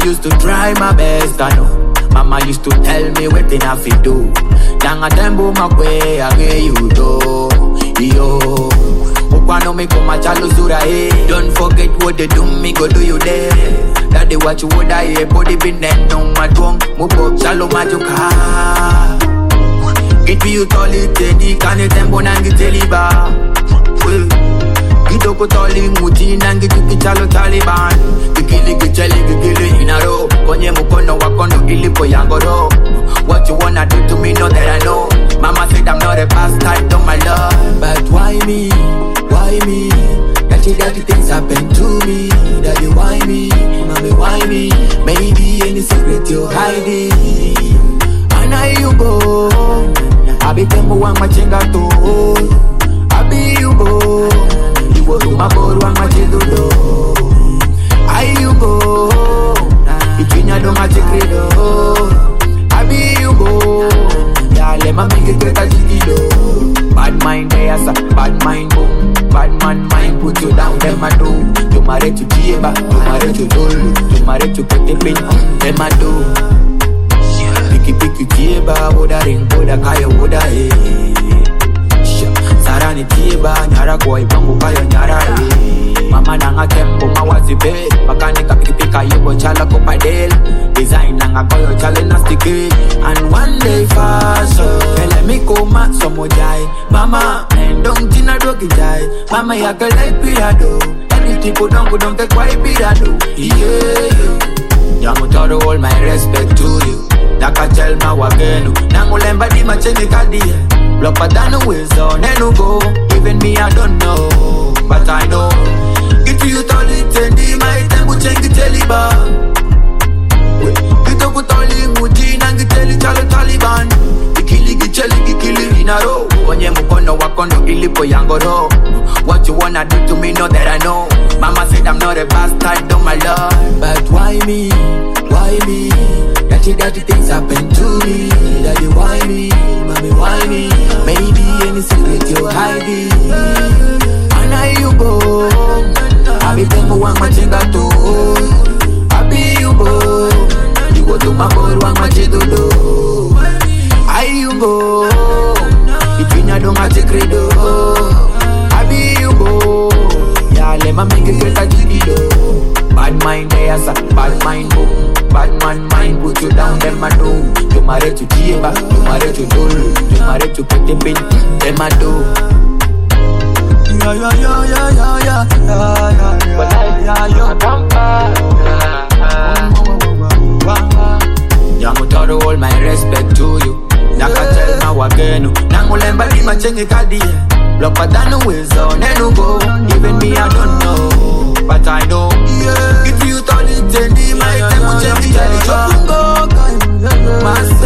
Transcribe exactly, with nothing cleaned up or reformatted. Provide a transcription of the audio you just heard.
used to try my best, I know. Mama used to tell me what I have to do. Nanga tembo makwe age you do. Yo, ukwano me kuma chaluzura eh. Don't forget what they do, me go do you there. Daddy watch you would I body bin then no madong. Mubo chalo majuka. Get me you toli tedi kane tembo nangi teliba. Kitoko toli muti nangi tuki chalo Taliban. Kikili kicheli kikili inaro. Konye mukono wakono ilipo yangoro. What you wanna do to me, know that I know. Mama said I'm not a bastard, don't my love. But why me? Why me? Dirty, dirty things happen to me. Daddy, why me? Mommy, why me? Maybe any secret you're hiding. And I you go. I be tembo wang machenga to. I be you go. You go to my board wang machedo do. I you go. Between ya do machekredo. I be you go. Yeah, let me make it better jigido. Bad mind there's a bad mind boom. Bad man mind put you down, them I do. You married to Jiba, you married to Dolu. You married to put the pin, them I do. Picky picky Jiba, woda ring, woda kaya, woda eh. Sarani Jiba, nyara koi, bangu kaya nyara eh. Mama nanga tempo, mawazi be. Makanika piki pika, yuko chala kupadel. Design nanga koyo chale nastike. And one day fashion Kele mi koma somo jai. Mama, endong tina dogi jai. Mama yake like pirado. Any tipo dongo don't take why pirado. Yeah, Yamu toro all my respect to you. Daka tell ma wagenu. Nangu lemba di machenge kadie. Block padano wizo nenu go. Even me I don't know, but I know. Get you toli tendi my tembu chengi teliba. Kitoko toli muti nangi teli chalo Taliban. Ikili kicheli kikili inaro. Konye mukono wakono ilipo yangoro. What you wanna do to me, know that I know. Mama said I'm not a bastard, don't my love. But why me? Why me? Dirty, dirty things happen to me. Daddy, why me? Mommy, why me? Maybe any secret you're hiding. And I you go. I be tempo wang machenga to. I be you go. You go to my board wang machedo do. I you go. Between ya do machekredo. I be you go. Yeah, let me make it better jigido. Bad mind there's a bad mind boom. Bad man mind put you down, them I do. You married to Jiba, you married to Dolu. You married to put the pin, them I do. Yeah, yeah, yeah, yeah, yeah, yeah, yeah, yeah, yeah, yeah. Yamu toro all my respect to you. Naka tell ma wagenu. Nangu lemba di machenge kadie. Block padano wizo nenu go. Even me I don't know, but I know. Yeah. If you tell it tendi my tempo chengi jali chokungo. Mas